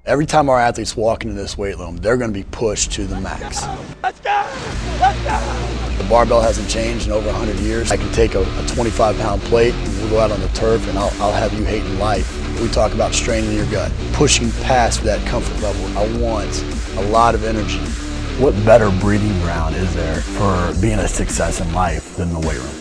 Every time our athletes walk into this weight room, they're going to be pushed to the max. Let's go! Let's go! The barbell hasn't changed in over 100 years. I can take a 25-pound plate, and we'll go out on the turf, and I'll have you hating life. We talk about straining your gut, pushing past that comfort level. I want a lot of energy. What better breeding ground is there for being a success in life than the weight room?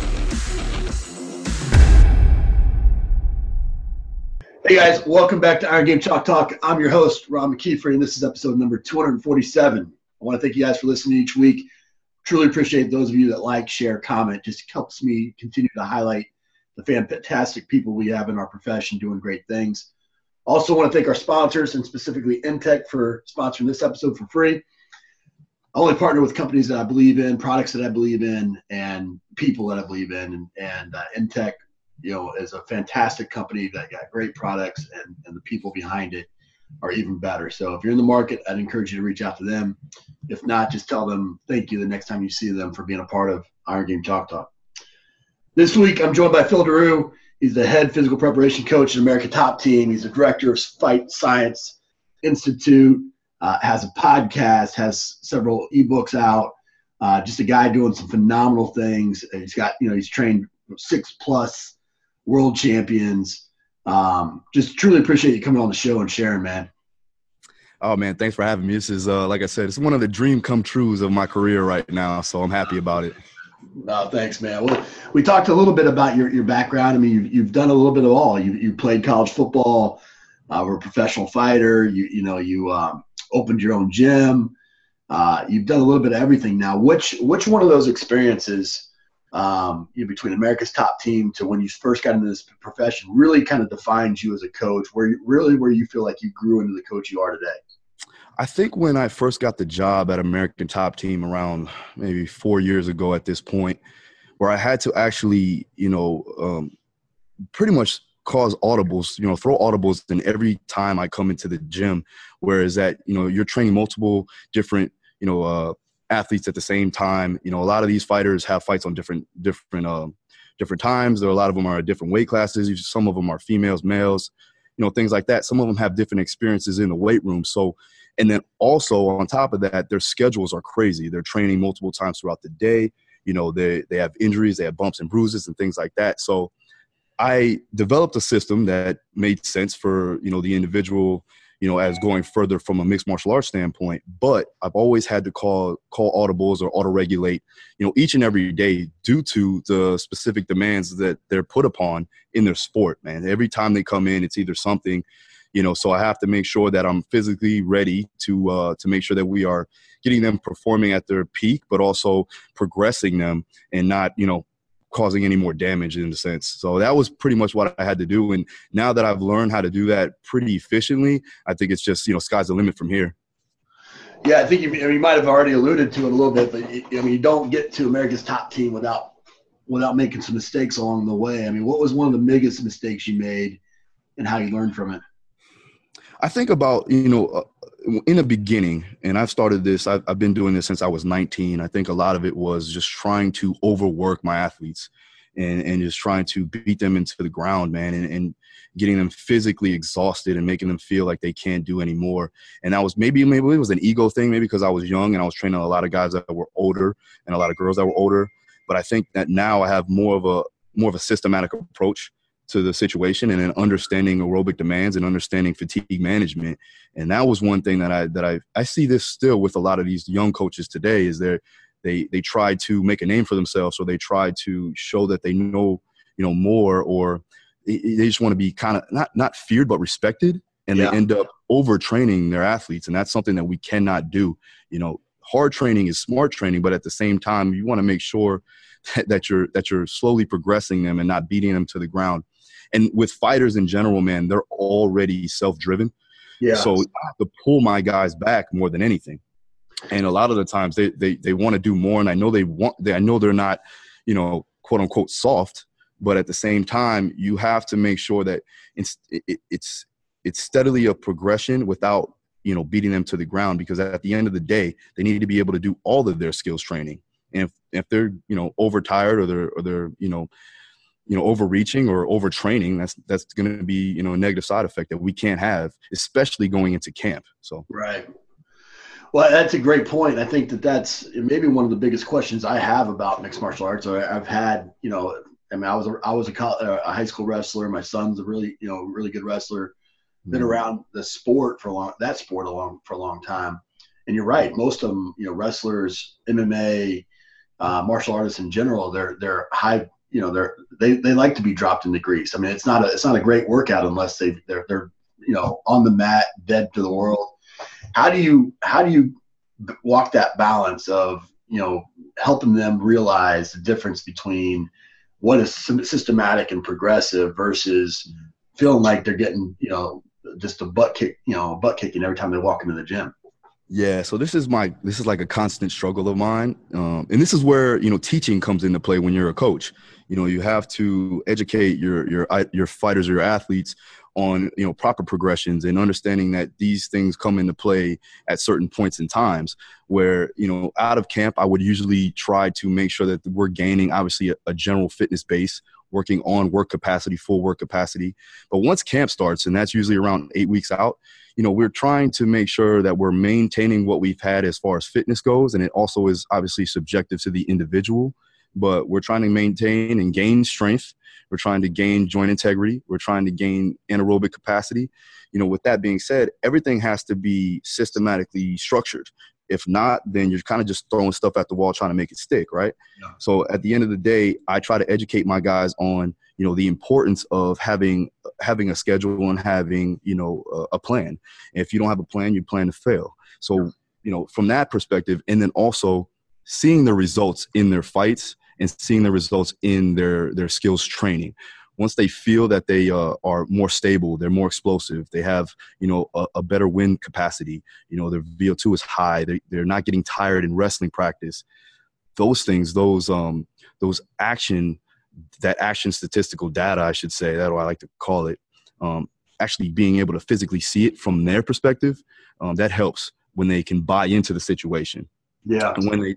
Hey guys, welcome back to Iron Game Chalk Talk. I'm your host, Rob McKeefer, and this is episode number 247. I want to thank you guys for listening each week. Truly appreciate those of you that like, share, comment. Just helps me continue to highlight the fantastic people we have in our profession doing great things. Also want to thank our sponsors, and specifically Intech for sponsoring this episode for free. I only partner with companies that I believe in, products that I believe in, and people that I believe in. And Intech, is a fantastic company that got great products, and the people behind it are even better. So if you're in the market, I'd encourage you to reach out to them. If not, just tell them thank you the next time you see them for being a part of Iron Game Chalk Talk. This week, I'm joined by Phil Daru. He's the head physical preparation coach at America Top Team. He's the director of Fight Science Institute, has a podcast, has several ebooks out. Just a guy doing some phenomenal things. He's trained 6+ world champions. Just truly appreciate you coming on the show and sharing, man. Oh, man, thanks for having me. This is, like I said, it's one of the dream come trues of my career right now, so I'm happy about it. No, thanks, man. Well, we talked a little bit about your background. I mean, you've done a little bit of all. You played college football, were a professional fighter. You opened your own gym. You've done a little bit of everything now. Which one of those experiences between America's Top Team to when you first got into this profession really kind of defines you as a coach, where you feel like you grew into the coach you are today? I think when I first got the job at American Top Team around maybe 4 years ago at this point, where I had to actually, pretty much cause audibles, throw audibles in every time I come into the gym, whereas that, you're training multiple different, athletes at the same time. A lot of these fighters have fights on different times. There are a lot of them are different weight classes. Some of them are females, males, things like that. Some of them have different experiences in the weight room. So, and then also on top of that, their schedules are crazy. They're training multiple times throughout the day. They have injuries, they have bumps and bruises and things like that. So I developed a system that made sense for, the individual, as going further from a mixed martial arts standpoint. But I've always had to call audibles or auto-regulate, each and every day due to the specific demands that they're put upon in their sport, man. Every time they come in, it's either something, so I have to make sure that I'm physically ready to make sure that we are getting them performing at their peak, but also progressing them and not, causing any more damage in a sense. So that was pretty much what I had to do. And now that I've learned how to do that pretty efficiently, I think it's just, sky's the limit from here. Yeah, I think you might have already alluded to it a little bit, but you don't get to America's Top Team without making some mistakes along the way. I mean, what was one of the biggest mistakes you made and how you learned from it? I think about, in the beginning, and I've started this, I've been doing this since I was 19. I think a lot of it was just trying to overwork my athletes and just trying to beat them into the ground, man, and getting them physically exhausted and making them feel like they can't do anymore. And that was maybe it was an ego thing, maybe because I was young and I was training a lot of guys that were older and a lot of girls that were older. But I think that now I have more of a systematic approach to the situation and then understanding aerobic demands and understanding fatigue management. And that was one thing that I see this still with a lot of these young coaches today is they try to make a name for themselves, or they try to show that they know, more, or they just want to be kind of not feared, but respected. And They end up overtraining their athletes. And that's something that we cannot do. Hard training is smart training, but at the same time, you want to make sure that you're slowly progressing them and not beating them to the ground. And with fighters in general, man, they're already self-driven. Yeah. So I have to pull my guys back more than anything. And a lot of the times they want to do more. And I know I know they're not, quote unquote soft, but at the same time, you have to make sure that it's steadily a progression without, beating them to the ground, because at the end of the day, they need to be able to do all of their skills training. And if they're, overtired or they're overreaching or overtraining, that's going to be, a negative side effect that we can't have, especially going into camp. So right. Well, that's a great point. I think that's maybe one of the biggest questions I have about mixed martial arts. Or I've had, I was a high school wrestler. My son's a really good wrestler. Been around the sport for a long time. And you're right. Most of them, wrestlers, MMA, martial artists in general, they're high. They like to be dropped in the grease. I mean, it's not a great workout unless they're on the mat, dead to the world. How do you walk that balance of helping them realize the difference between what is systematic and progressive versus feeling like they're getting just a butt kicking every time they walk into the gym? Yeah, so this is like a constant struggle of mine, and this is where teaching comes into play when you're a coach. You have to educate your fighters or your athletes on proper progressions and understanding that these things come into play at certain points in times where out of camp I would usually try to make sure that we're gaining obviously a general fitness base, working on full work capacity. But once camp starts, and that's usually around 8 weeks out, we're trying to make sure that we're maintaining what we've had as far as fitness goes, and it also is obviously subjective to the individual, but we're trying to maintain and gain strength. We're trying to gain joint integrity. We're trying to gain anaerobic capacity. With that being said, everything has to be systematically structured. If not, then you're kind of just throwing stuff at the wall trying to make it stick, right? Yeah. So at the end of the day, I try to educate my guys on, the importance of having a schedule and having, a plan. And if you don't have a plan, you plan to fail. So, from that perspective, and then also seeing the results in their fights and seeing the results in their skills training. Once they feel that they are more stable, they're more explosive, they have, a better wind capacity, their VO2 is high, they're not getting tired in wrestling practice. Those things, action statistical data, I should say, that's what I like to call it, actually being able to physically see it from their perspective, that helps when they can buy into the situation. Yeah. And when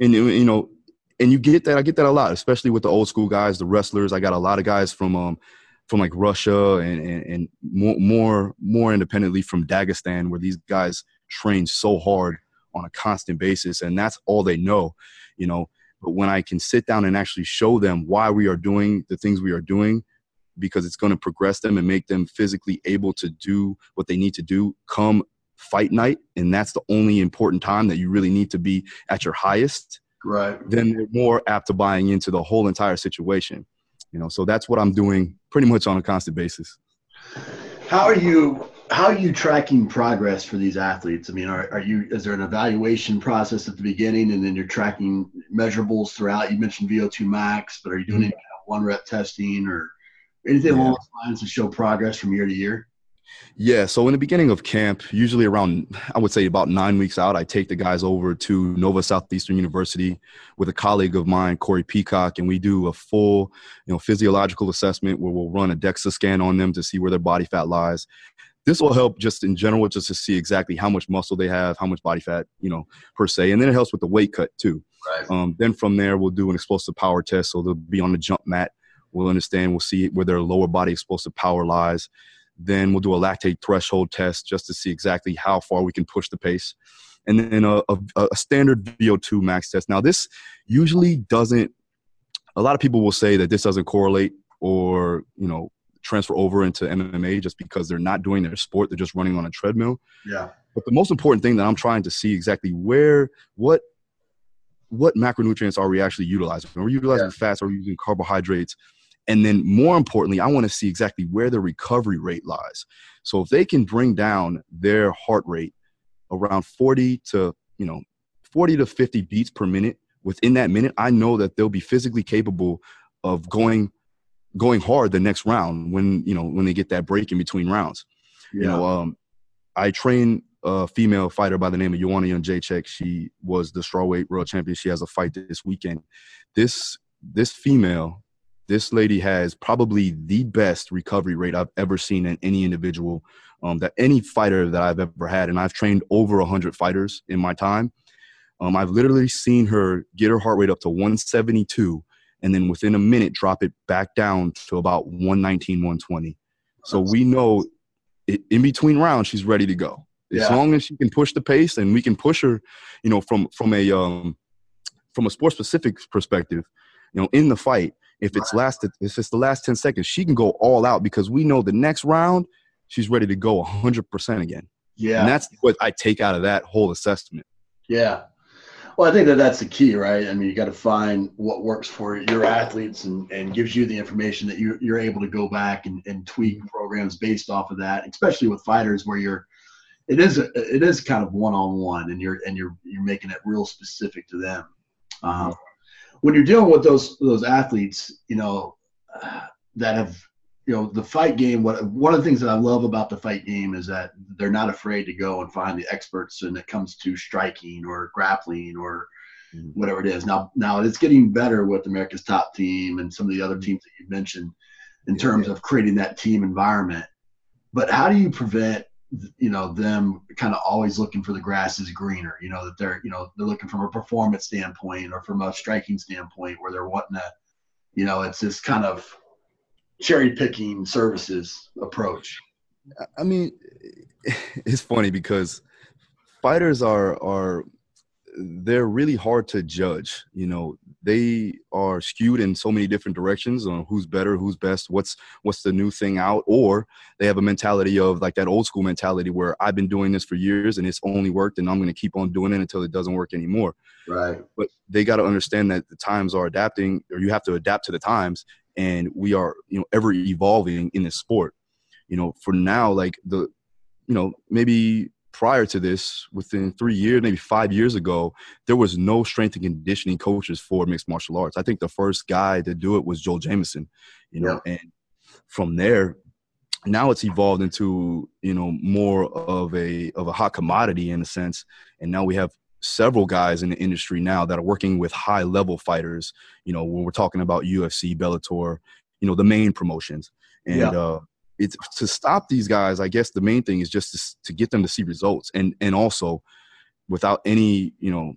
and you get that, I get that a lot, especially with the old school guys, the wrestlers. I got a lot of guys from like Russia and more independently from Dagestan, where these guys train so hard on a constant basis, and that's all they know, But when I can sit down and actually show them why we are doing the things we are doing, because it's going to progress them and make them physically able to do what they need to do come fight night, and that's the only important time that you really need to be at your highest, right? Then they're more apt to buying into the whole entire situation. So that's what I'm doing pretty much on a constant basis. How are you tracking progress for these athletes? I mean, is there an evaluation process at the beginning and then you're tracking measurables throughout? You mentioned VO2 max, but are you doing any kind of one rep testing or anything along those lines to show progress from year to year? Yeah. So in the beginning of camp, usually around, I would say about 9 weeks out, I take the guys over to Nova Southeastern University with a colleague of mine, Corey Peacock, and we do a full, physiological assessment where we'll run a DEXA scan on them to see where their body fat lies. This will help just in general, just to see exactly how much muscle they have, how much body fat, per se. And then it helps with the weight cut too. Right. Then from there, we'll do an explosive power test. So they'll be on the jump mat. We'll see where their lower body explosive power lies. Then we'll do a lactate threshold test just to see exactly how far we can push the pace. And then a standard VO2 max test. Now, this usually doesn't – a lot of people will say that this doesn't correlate or, transfer over into MMA just because they're not doing their sport. They're just running on a treadmill. Yeah. But the most important thing that I'm trying to see exactly what macronutrients are we actually utilizing? Are we utilizing fats? Are we using carbohydrates? And then more importantly, I want to see exactly where the recovery rate lies. So if they can bring down their heart rate around 40 to 50 beats per minute within that minute, I know that they'll be physically capable of going hard the next round when they get that break in between rounds. Yeah. I train a female fighter by the name of Joanna Jacek. She was the strawweight world champion. She has a fight this weekend. This lady has probably the best recovery rate I've ever seen in any individual, that any fighter that I've ever had. And I've trained over 100 fighters in my time. I've literally seen her get her heart rate up to 172 and then within a minute drop it back down to about 119, 120. So we know in between rounds she's ready to go. As long as she can push the pace and we can push her, from a sports specific perspective, in the fight, if it's the last 10 seconds, she can go all out because we know the next round she's ready to go 100% again. Yeah. And that's what I take out of that whole assessment. Yeah. Well, I think that's the key, right? I mean, you got to find what works for your athletes and gives you the information that you're able to go back and tweak programs based off of that, especially with fighters where it is kind of one-on-one and you're making it real specific to them. When you're dealing with those athletes, that have, the fight game, one of the things that I love about the fight game is that they're not afraid to go and find the experts when it comes to striking or grappling or whatever it is. Now it's getting better with America's Top Team and some of the other teams that you mentioned in terms of creating that team environment. But how do you prevent, them kind of always looking for the grass is greener, that they're looking from a performance standpoint or from a striking standpoint where they're wanting to, it's this kind of cherry picking services approach? I mean, it's funny because fighters they're really hard to judge. They are skewed in so many different directions on who's better, who's best, what's the new thing out, or they have a mentality of like that old school mentality where I've been doing this for years and it's only worked and I'm going to keep on doing it until it doesn't work anymore. Right. But they got to understand that the times are adapting, or you have to adapt to the times, and we are, ever evolving in this sport. For now, like maybe prior to this, within 3 years, maybe 5 years ago, there was no strength and conditioning coaches for mixed martial arts. I think the first guy to do it was Joel Jamieson, and from there, now it's evolved into, more of a hot commodity in a sense. And now we have several guys in the industry now that are working with high level fighters, when we're talking about UFC, Bellator, the main promotions. And, it's to stop these guys. I guess the main thing is just to get them to see results, and also without any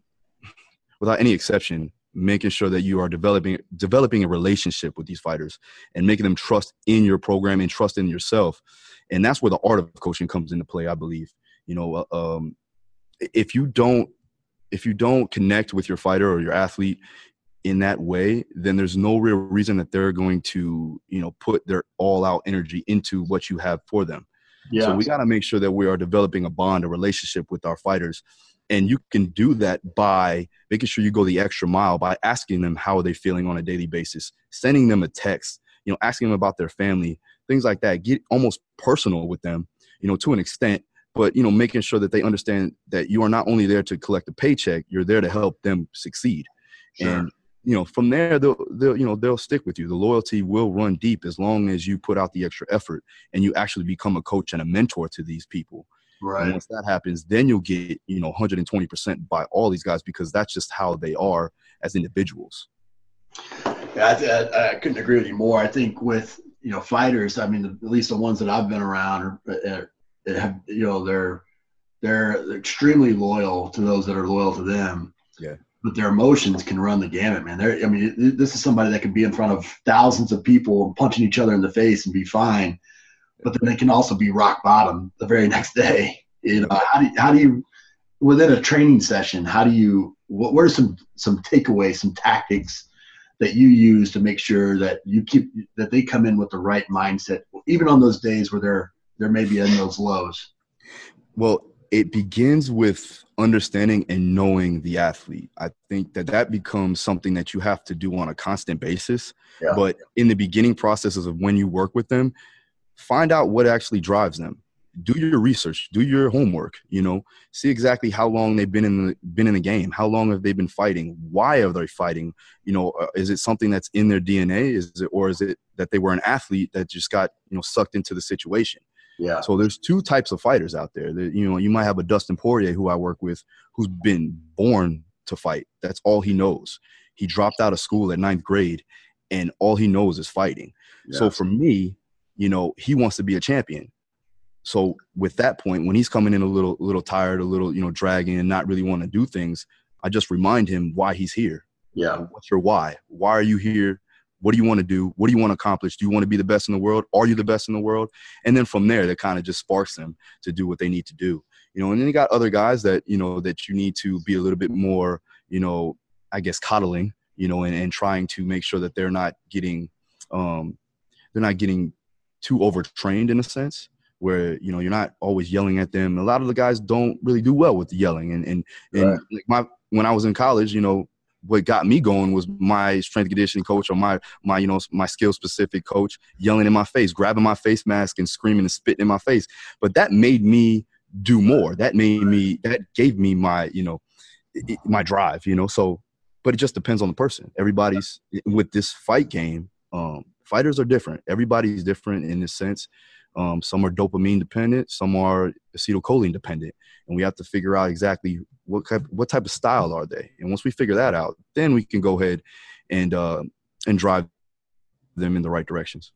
exception, making sure that you are developing a relationship with these fighters and making them trust in your program and trust in yourself. And that's where the art of coaching comes into play, I believe. If you don't connect with your fighter or your athlete in that way, then there's no real reason that they're going to, put their all out energy into what you have for them. Yeah. So we got to make sure that we are developing a bond, a relationship with our fighters. And you can do that by making sure you go the extra mile, by asking them how are they feeling on a daily basis, sending them a text, asking them about their family, things like that. Get almost personal with them, to an extent, but, making sure that they understand that you are not only there to collect a paycheck, you're there to help them succeed. Sure. And, from there, they'll stick with you. The loyalty will run deep as long as you put out the extra effort and you actually become a coach and a mentor to these people. Right. And once that happens, then you'll get, 120% by all these guys, because that's just how they are as individuals. Yeah, I couldn't agree with you more. I think with, fighters, I mean, at least the ones that I've been around have, they're extremely loyal to those that are loyal to them. Yeah. But their emotions can run the gamut, man. This is somebody that can be in front of thousands of people punching each other in the face and be fine, but then they can also be rock bottom the very next day. How do you within a training session? What are some takeaways, some tactics that you use to make sure that that they come in with the right mindset, even on those days where they're maybe in those lows? Well, it begins with understanding and knowing the athlete. I think that becomes something that you have to do on a constant basis. Yeah. But in the beginning processes of when you work with them, find out what actually drives them. Do your research, do your homework, see exactly how long they've been in the game. How long have they been fighting? Why are they fighting? Is it something that's in their DNA? Or is it that they were an athlete that just got, sucked into the situation? Yeah. So there's two types of fighters out there. You might have a Dustin Poirier, who I work with, who's been born to fight. That's all he knows. He dropped out of school at 9th grade, and all he knows is fighting. Yeah. So for me, he wants to be a champion. So with that point, when he's coming in a little tired, a little, dragging and not really want to do things, I just remind him why he's here. Yeah. What's your why? Why are you here? What do you want to do? What do you want to accomplish? Do you want to be the best in the world? Are you the best in the world? And then from there, that kind of just sparks them to do what they need to do. And then you got other guys that, that you need to be a little bit more, I guess, coddling, and trying to make sure that they're not getting too overtrained in a sense where, you're not always yelling at them. A lot of the guys don't really do well with the yelling. And Right. like when I was in college, what got me going was my strength and conditioning coach or my skill specific coach yelling in my face, grabbing my face mask and screaming and spitting in my face. But that made me do more. That gave me my, my drive, so, but it just depends on the person. Everybody's with this fight game. Fighters are different. Everybody's different in this sense. Some are dopamine dependent, some are acetylcholine dependent, and we have to figure out exactly what type of style are they. And once we figure that out, then we can go ahead and drive them in the right directions.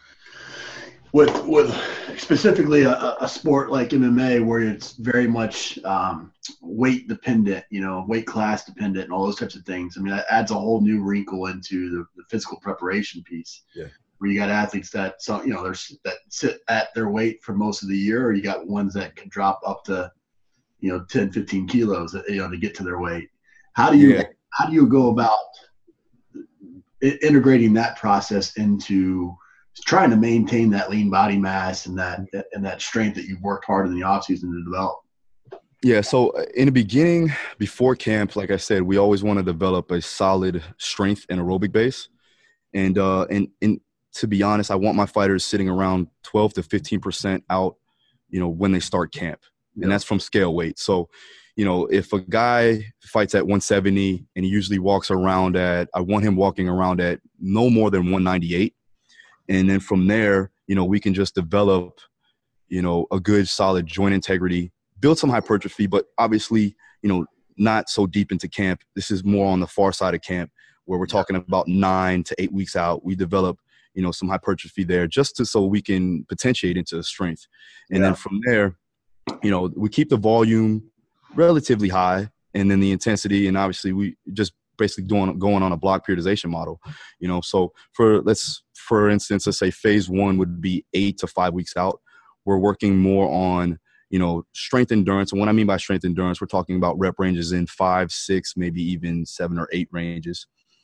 With specifically a sport like MMA where it's very much weight dependent, weight class dependent and all those types of things. I mean, that adds a whole new wrinkle into the physical preparation piece. Yeah. Where you got athletes that that sit at their weight for most of the year, or you got ones that can drop up to 10, 15 kilos to get to their weight. How do you go about integrating that process into trying to maintain that lean body mass and that strength that you've worked hard in the off season to develop? Yeah. So in the beginning, before camp, like I said, we always want to develop a solid strength and aerobic base. And to be honest, I want my fighters sitting around 12 to 15% out, when they start camp. Yep. And that's from scale weight. So, if a guy fights at 170 and he usually walks around I want him walking around at no more than 198. And then from there, we can just develop, a good solid joint integrity, build some hypertrophy, but obviously, not so deep into camp. This is more on the far side of camp where we're talking about 9 to 8 weeks out. We develop, some hypertrophy there so we can potentiate into strength. And then from there, we keep the volume relatively high and then the intensity. And obviously we just basically going on a block periodization model, so for instance, let's say phase 1 would be 8 to 5 weeks out. We're working more on, strength endurance. And what I mean by strength endurance, we're talking about rep ranges in 5, 6, maybe even 7 or 8 ranges,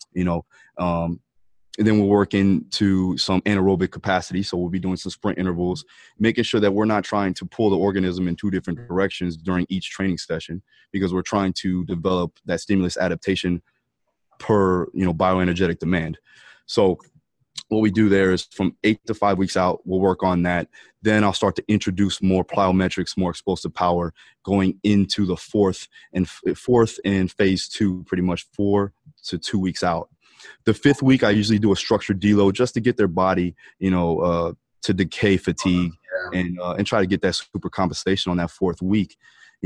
and then we're working to some anaerobic capacity. So we'll be doing some sprint intervals, making sure that we're not trying to pull the organism in 2 different directions during each training session, because we're trying to develop that stimulus adaptation per, bioenergetic demand. So what we do there is from 8 to 5 weeks out, we'll work on that. Then I'll start to introduce more plyometrics, more explosive power going into the fourth and phase 2, pretty much 4 to 2 weeks out. The 5th week, I usually do a structured deload just to get their body, to decay fatigue and try to get that super compensation on that 4th week,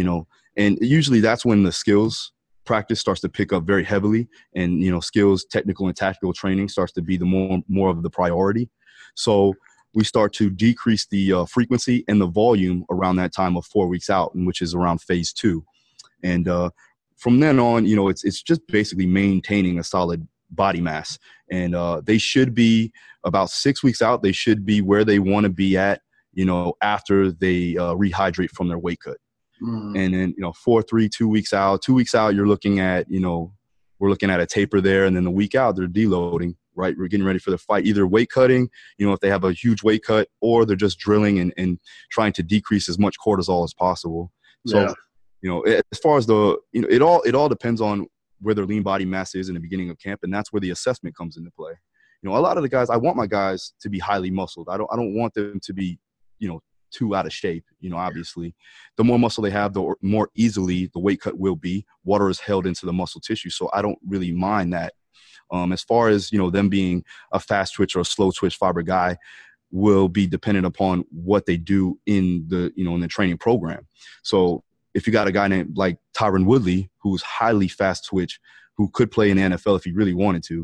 and usually that's when the skills practice starts to pick up very heavily, and skills, technical and tactical training starts to be the more of the priority. So we start to decrease the frequency and the volume around that time of 4 weeks out, which is around phase 2. And from then on, it's just basically maintaining a solid body mass. And they should be about 6 weeks out. They should be where they want to be at, after they rehydrate from their weight cut. And then, 4, 3, 2 weeks out, 2 weeks out, you're looking at, we're looking at a taper there. And then the week out, they're deloading, right? We're getting ready for the fight, either weight cutting, if they have a huge weight cut, or they're just drilling and trying to decrease as much cortisol as possible. So, as far as it all depends on where their lean body mass is in the beginning of camp. And that's where the assessment comes into play. A lot of the guys, I want my guys to be highly muscled. I don't want them to be, too out of shape. Obviously the more muscle they have, the more easily the weight cut will be. Water is held into the muscle tissue. So I don't really mind that. As far as, them being a fast twitch or a slow twitch fiber guy will be dependent upon what they do in the, in the training program. So if you got a guy named like Tyron Woodley, who's highly fast twitch, who could play in the NFL if he really wanted to,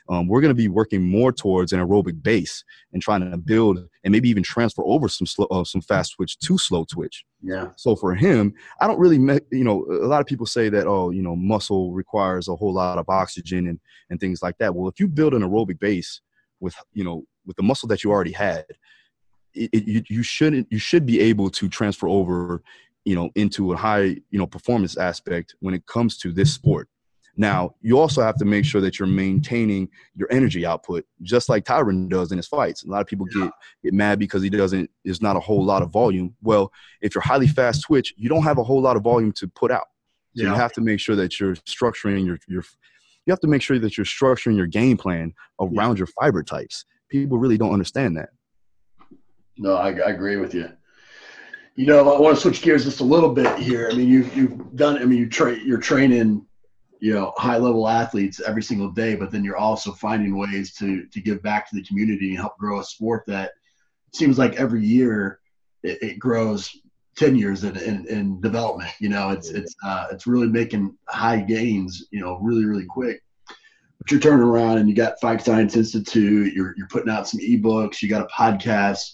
we're going to be working more towards an aerobic base and trying to build and maybe even transfer over some fast twitch to slow twitch. Yeah. So for him, I don't really, a lot of people say that, muscle requires a whole lot of oxygen and things like that. Well, if you build an aerobic base with the muscle that you already had, you should be able to transfer over, into a high, performance aspect when it comes to this sport. Now, you also have to make sure that you're maintaining your energy output, just like Tyron does in his fights. A lot of people get mad because there's not a whole lot of volume. Well, if you're highly fast twitch, you don't have a whole lot of volume to put out. So you have to make sure that you're structuring you have to make sure that you're structuring your game plan around your fiber types. People really don't understand that. No, I agree with you. I want to switch gears just a little bit here. I mean, you're training, high-level athletes every single day, but then you're also finding ways to give back to the community and help grow a sport that seems like every year it grows 10 years in development. It's really making high gains, really, really quick. But you're turning around and you got Fight Science Institute, you're putting out some ebooks, you got a podcast.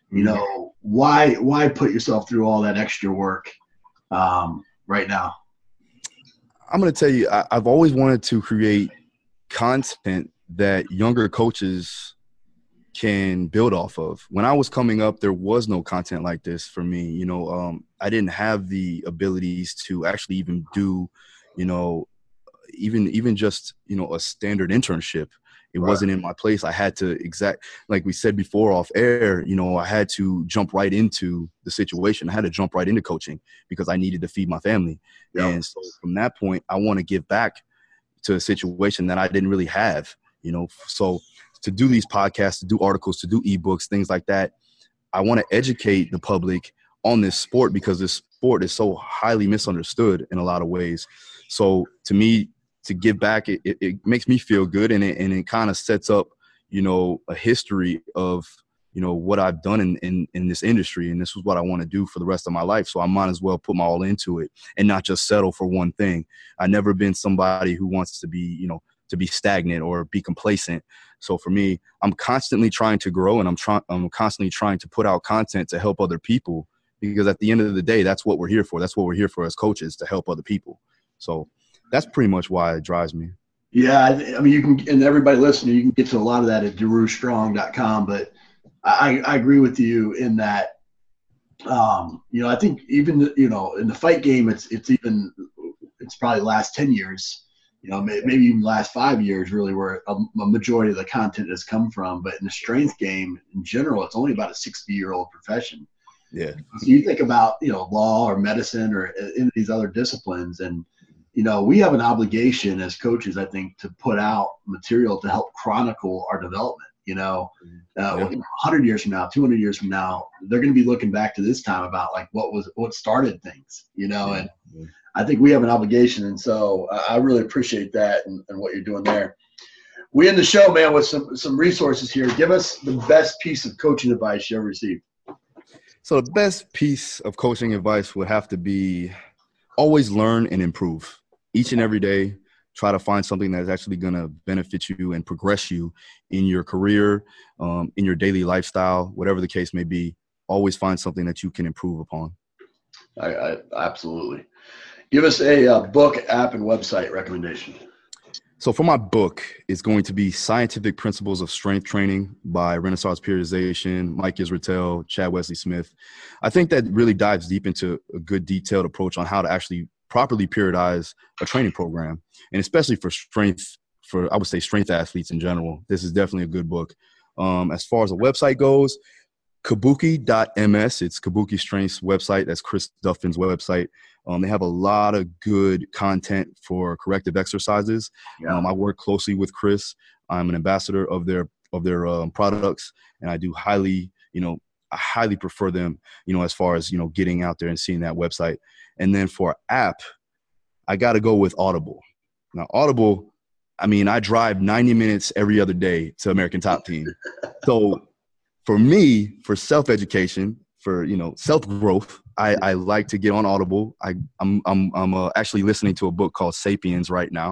Why put yourself through all that extra work right now? I'm going to tell you, I've always wanted to create content that younger coaches can build off of. When I was coming up, there was no content like this for me. I didn't have the abilities to actually even do, even just, a standard internship. It wasn't in my place. I had to like we said before off air, I had to jump right into the situation. I had to jump right into coaching because I needed to feed my family. Yep. And so from that point, I want to give back to a situation that I didn't really have, So to do these podcasts, to do articles, to do ebooks, things like that, I want to educate the public on this sport because this sport is so highly misunderstood in a lot of ways. So to me, to give back, it makes me feel good, and it kind of sets up, a history of, what I've done in this industry, and this is what I want to do for the rest of my life. So I might as well put my all into it and not just settle for one thing. I've never been somebody who wants to be, to be stagnant or be complacent. So for me, I'm constantly trying to grow, and I'm constantly trying to put out content to help other people, because at the end of the day, that's what we're here for. That's what we're here for as coaches, to help other people. So that's pretty much why it drives me. Yeah, I mean, you can, and everybody listening, you can get to a lot of that at DarewStrong.com. But I agree with you in that, I think even, in the fight game, it's probably the last 10 years, maybe even the last 5 years, really, where a majority of the content has come from. But in the strength game in general, it's only about a 60-year-old profession. Yeah. So you think about, law or medicine or any of these other disciplines, and we have an obligation as coaches, I think, to put out material to help chronicle our development. 100 years from now, 200 years from now, they're going to be looking back to this time about like what started things, and I think we have an obligation. And so I really appreciate that and what you're doing there. We end the show, man, with some resources here. Give us the best piece of coaching advice you ever received. So the best piece of coaching advice would have to be always learn and improve. Each and every day, try to find something that's actually going to benefit you and progress you in your career, in your daily lifestyle, whatever the case may be. Always find something that you can improve upon. I absolutely. Give us a book, app, and website recommendation. So for my book, it's going to be Scientific Principles of Strength Training by Renaissance Periodization, Mike Israetel, Chad Wesley Smith. I think that really dives deep into a good detailed approach on how to actually properly periodize a training program, and especially for I would say strength athletes in general. This is definitely a good book. As far as the website goes, kabuki.ms. It's Kabuki Strength's website. That's Chris Duffin's website. They have a lot of good content for corrective exercises. Yeah. I work closely with Chris. I'm an ambassador of their products, and I do I highly prefer them, as far as, getting out there and seeing that website. And then for app, I got to go with Audible. Now, Audible, I drive 90 minutes every other day to American Top Team. So for me, for self-education, for, self-growth, I like to get on Audible. I'm actually listening to a book called Sapiens right now.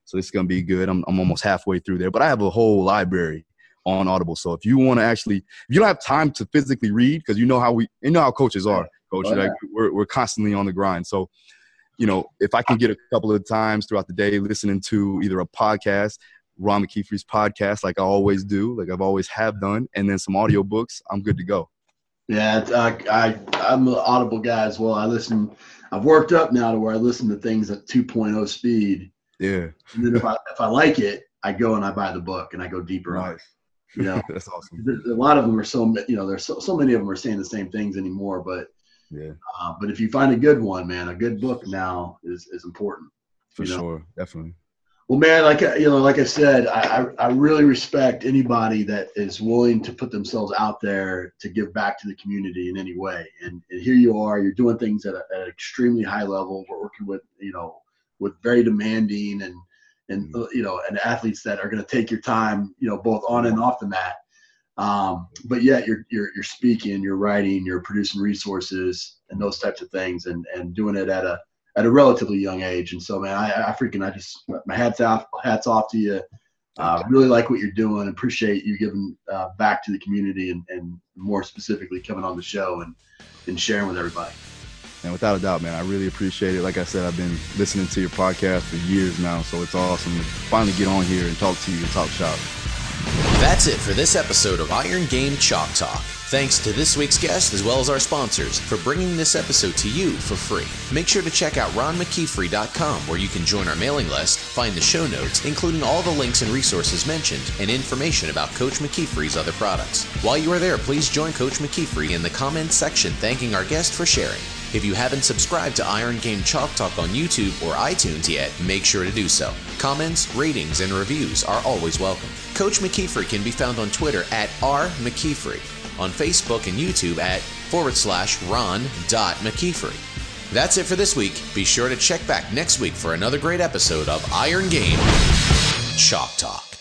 So it's going to be good. I'm almost halfway through there, but I have a whole library on Audible. So if you want to if you don't have time to physically read, because you know how coaches are, Coach. Oh, yeah. Like we're constantly on the grind. So, if I can get a couple of times throughout the day listening to either a podcast, Ron McKeefery's podcast, like I always do, like I've always have done, and then some audiobooks, I'm good to go. Yeah, I'm an Audible guy as well. I've worked up now to where I listen to things at 2.0 speed. Yeah. And then if I like it, I go and I buy the book and I go deeper on it. That's awesome. A lot of them are there's so many of them are saying the same things anymore, but but if you find a good one, man, a good book now is important. For sure, definitely. Well, man, like I said, I really respect anybody that is willing to put themselves out there to give back to the community in any way. And here you are, you're doing things at an extremely high level. We're working with with very demanding and athletes that are going to take your time, both on and off the mat. But yet you're speaking, you're writing, you're producing resources and those types of things, and doing it at a relatively young age. And so, man, I just my hats off to you. Really like what you're doing. Appreciate you giving back to the community and more specifically coming on the show and sharing with everybody. And without a doubt, man, I really appreciate it. Like I said, I've been listening to your podcast for years now, so it's awesome to finally get on here and talk to you and talk shop. That's it for this episode of Iron Game Chalk Talk. Thanks to this week's guest as well as our sponsors for bringing this episode to you for free. Make sure to check out ronmckeefery.com, where you can join our mailing list, find the show notes, including all the links and resources mentioned, and information about Coach McKeefery's other products. While you are there, please join Coach McKeefery in the comments section thanking our guest for sharing. If you haven't subscribed to Iron Game Chalk Talk on YouTube or iTunes yet, make sure to do so. Comments, ratings, and reviews are always welcome. Coach McKeefery can be found on Twitter at @RMcKeefery, on Facebook and YouTube at /Ron.McKeefery. That's it for this week. Be sure to check back next week for another great episode of Iron Game Chalk Talk.